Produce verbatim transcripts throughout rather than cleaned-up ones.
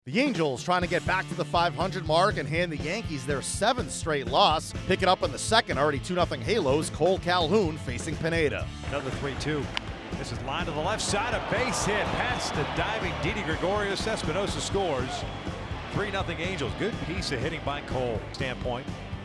The Angels trying to get back to the five hundred mark and hand the Yankees their seventh straight loss. Pick it up in the second, already two nothing Halos. Cole Calhoun facing Pineda. Another three two. This is line to the left side, a base hit past the diving Didi Gregorius. Espinosa scores. three nothing Angels. Good piece of hitting by Cole. Standpoint.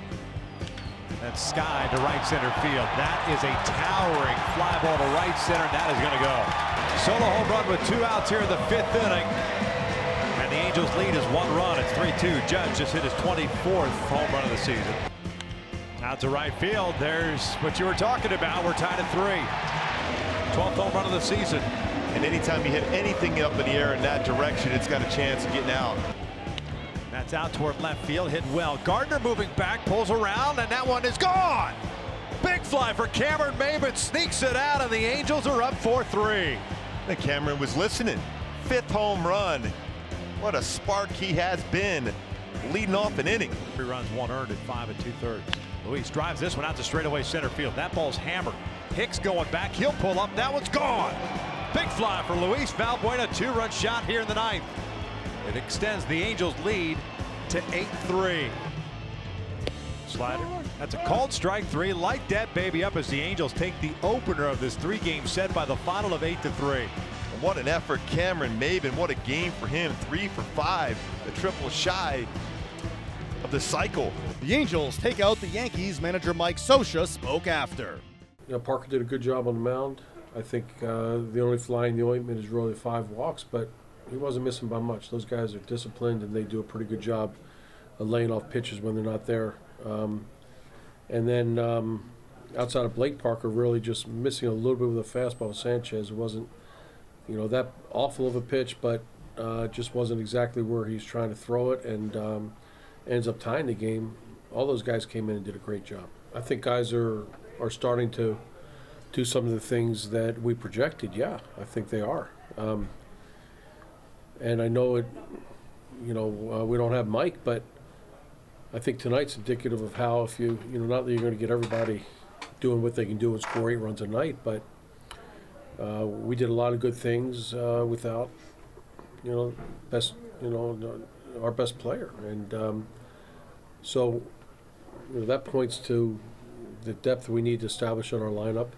That's Sky to right center field. That is a towering fly ball to right center. That is going to go. Solo home run with two outs here in the fifth inning. And the Angels lead is one run. It's three two. Judge just hit his twenty-fourth home run of the season. Out to right field. There's what you were talking about. We're tied at three. twelfth home run of the season. And anytime you hit anything up in the air in that direction, it's got a chance of getting out. That's out toward left field, hit well. Gardner moving back, pulls around, and that one is gone. Big fly for Cameron Maybin, sneaks it out, and the Angels are up four three. I think Cameron was listening. Fifth home run. What a spark he has been leading off an inning. Three runs, one earned at five and two thirds. Luis drives this one out to straightaway center field. That ball's hammered. Hicks going back, he'll pull up, that one's gone. Big fly for Luis Valbuena, two-run shot here in the ninth. It extends the Angels' lead to eight three. Slider. That's a called strike three. Light that baby up as the Angels take the opener of this three-game set by the final of eight to three. And what an effort, Cameron Maybin. What a game for him. Three for five. The triple shy of the cycle. The Angels take out the Yankees. Manager Mike Scioscia spoke after. You know, Parker did a good job on the mound. I think uh, the only fly in the ointment is really five walks, but he wasn't missing by much. Those guys are disciplined, and they do a pretty good job of laying off pitches when they're not there. Um, and then um, outside of Blake Parker, really just missing a little bit with a fastball with Sanchez. It wasn't, you know, that awful of a pitch, but uh, just wasn't exactly where he's trying to throw it, and um, ends up tying the game. All those guys came in and did a great job. I think guys are, are starting to do some of the things that we projected. Yeah, I think they are. Um, And I know it, you know, uh, we don't have Mike, but I think tonight's indicative of how, if you, you know, not that you're going to get everybody doing what they can do and score eight runs a night, but uh, we did a lot of good things uh, without, you know, best, you know, our best player. And um, so, you know, that points to the depth we need to establish in our lineup.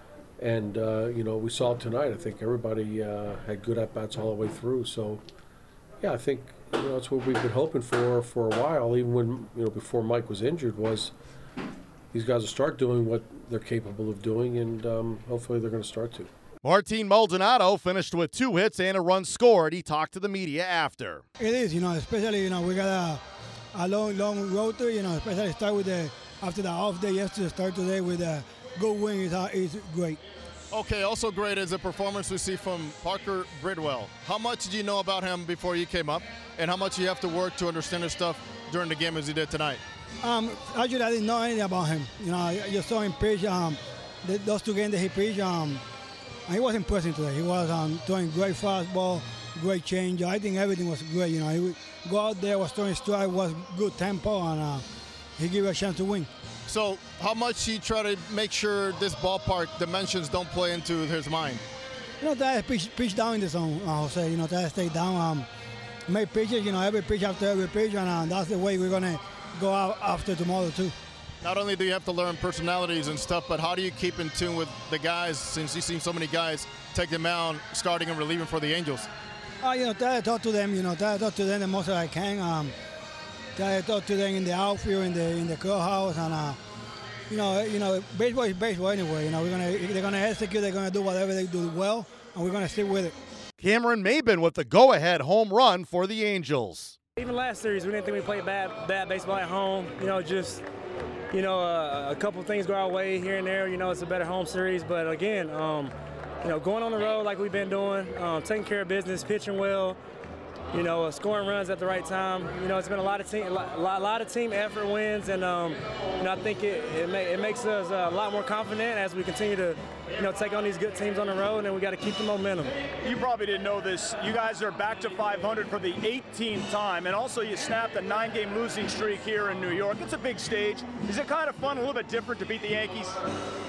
And, uh, you know, we saw it tonight. I think everybody uh, had good at-bats all the way through. So, yeah, I think, you know, it's what we've been hoping for for a while, even when, you know, before Mike was injured, was these guys will start doing what they're capable of doing, and um, hopefully they're going to start to. Martin Maldonado finished with two hits and a run scored. He talked to the media after. It is, you know, especially, you know, we got a, a long, long road to, you know, especially start with the, after the off day yesterday, start today with a good win is, uh, is great. Okay, also great is the performance we see from Parker Bridwell. How much did you know about him before you came up, and how much you have to work to understand his stuff during the game as you did tonight? Um, actually, I didn't know anything about him. You know, I just saw him pitch. Um, the, those two games that he pitched, um, he was impressive today. He was um, throwing great fastball, great change. I think everything was great. You know, he would go out there, was throwing strike, was good tempo, and uh, he gave you a chance to win. So how much he try to make sure this ballpark dimensions don't play into his mind? You know, that pitch, pitch down in the zone, uh, Jose. You know, that stay down, um, make pitches, you know, every pitch after every pitch, and uh, that's the way we're going to go out after tomorrow, too. Not only do you have to learn personalities and stuff, but how do you keep in tune with the guys, since you've seen so many guys take the mound, starting and relieving for the Angels? Uh, you know, try to talk to them, you know, try to talk to them the most that I can. Um, try to talk to them in the outfield, in the in the clubhouse, and uh, you know, you know, baseball is baseball anyway. You know, we're gonna they're gonna execute, they're gonna do whatever they do well, and we're gonna stick with it. Cameron Maybin with the go-ahead home run for the Angels. Even last series, we didn't think we played bad bad baseball at home. You know, just you know, uh, a couple things go our way here and there. You know, it's a better home series, but again, um, you know, going on the road like we've been doing, um, taking care of business, pitching well. You know, uh, scoring runs at the right time. You know, it's been a lot of team, a lot, a lot of team effort wins, and um, you know, I think it it, ma it makes us uh, a lot more confident as we continue to, you know, take on these good teams on the road, and we got to keep the momentum. You probably didn't know this. You guys are back to five hundred for the eighteenth time, and also you snapped a nine-game losing streak here in New York. It's a big stage. Is it kind of fun, a little bit different to beat the Yankees?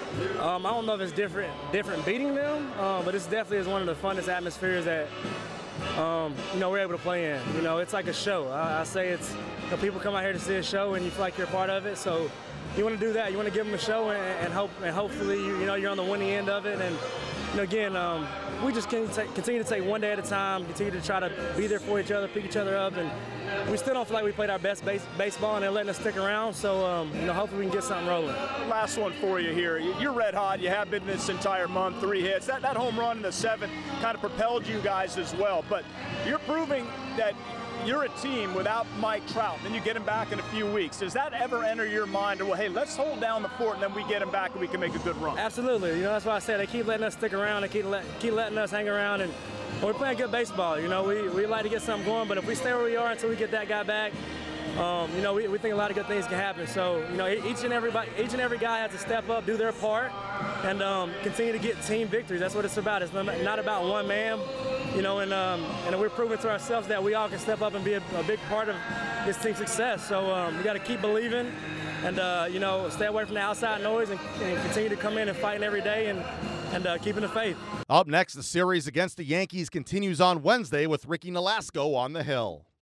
Um, I don't know if it's different, different beating them, uh, but it's definitely is one of the funnest atmospheres that. um, you know, we're able to play in. You know, it's like a show. I, I say it's, you know, people come out here to see a show and you feel like you're a part of it. So you want to do that. You want to give them a show and, and hope, and hopefully, you, you know, you're on the winning end of it. And you know, again, um, we just can take, continue to take one day at a time, continue to try to be there for each other, pick each other up, and we still don't feel like we played our best base, baseball, and they're letting us stick around. So, um, you know, hopefully we can get something rolling. Last one for you here. You're red hot. You have been this entire month. Three hits. That that home run in the seventh kind of propelled you guys as well. But you're proving that you're a team without Mike Trout. Then you get him back in a few weeks. Does that ever enter your mind? Or, well, hey, let's hold down the fort, and then we get him back, and we can make a good run. Absolutely. You know, that's why I said they keep letting us stick around. They keep let, keep letting us hang around, and we're playing good baseball. You know, we we like to get something going, but if we stay where we are until we get that guy back, um, you know, we, we think a lot of good things can happen. So, you know, each and everybody, each and every guy has to step up, do their part, and um, continue to get team victories. That's what it's about. It's not about one man. You know, and um, and we're proving to ourselves that we all can step up and be a, a big part of this team's success. So um, we got to keep believing, and uh, you know, stay away from the outside noise, and, and continue to come in and fighting every day, and and uh, keeping the faith. Up next, the series against the Yankees continues on Wednesday with Ricky Nolasco on the hill.